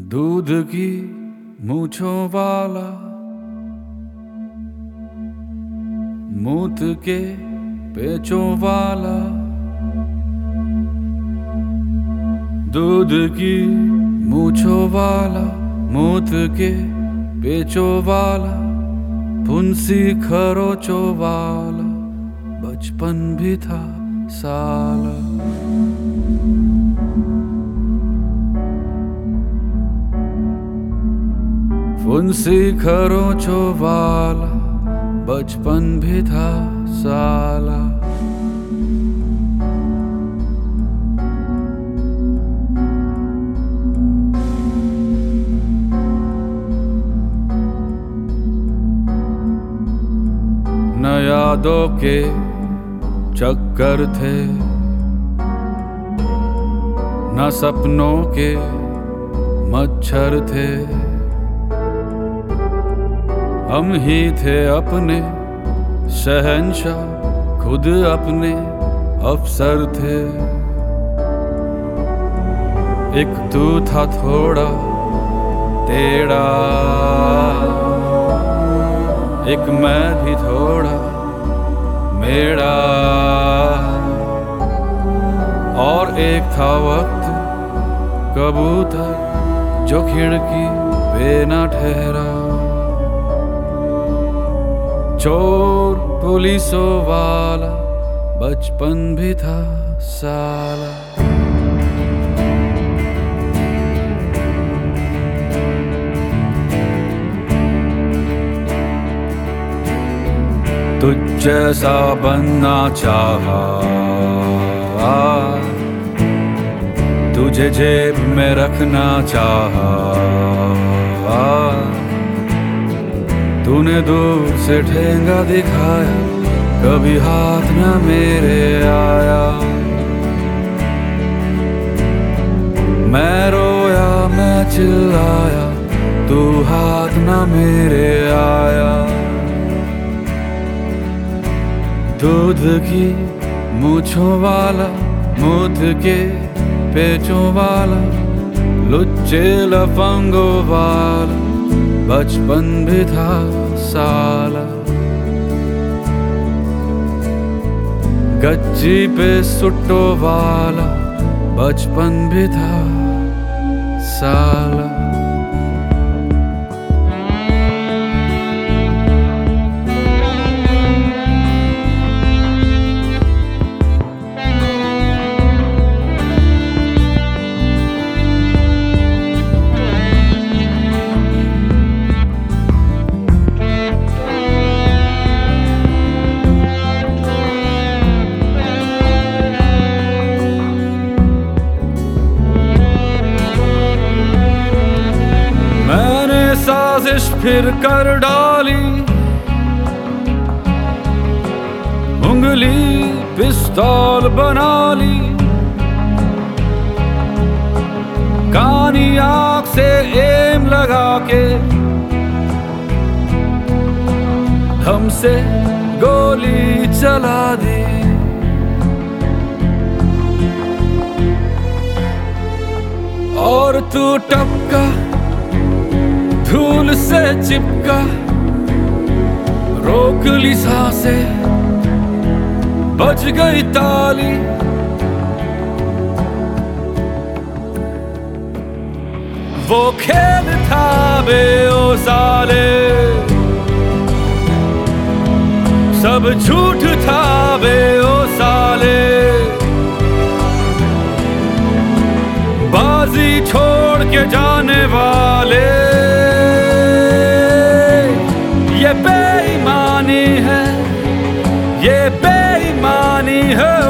दूध की मूंछों वाला, मूत के पेचों वाला, दूध की मूंछों वाला, मूत के पेचों वाला, फुंसी खरोचों वाला, बचपन भी था साला। फुंसी खरोचों वाला, बचपन भी था साला। न यादों के चक्कर थे, न सपनों के मच्छर थे, हम ही थे अपने शहंशाह, खुद अपने अफसर थे। एक तू था थोड़ा टेढ़ा, एक मैं भी थोड़ा मेरा, और एक था वक्त कबूतर जो खिड़की पे न ठहरा। चोर पुलिसों वाला, बचपन भी था साला। तुझ जैसा बनना चाहा, तुझे जेब में रखना चाहा, तूने दूर से ठेंगा दिखाया, कभी हाथ न मेरे आया। मैं रोया मैं चिल्लाया, तू हाथ न मेरे आया। दूध की मूंछों वाला, मूत के पेचों वाला, लुच्चे लफंगों वाला, बचपन भी था साला। गच्ची पे सुट्टो वाला, बचपन भी था साला। साजिश फिर कर डाली, उंगली पिस्तौल बना ली, कानी आंख से एम लगा के धम से गोली चला दी। और तू टपका धूल से चिपका, रोक ली सांसें, बज गई ताली। वो खेल था बे ओ साले, सब झूठ था बे ओ साले। बाजी छोड़ के जाने वाले, ये बेईमानी है, ये बेईमानी है।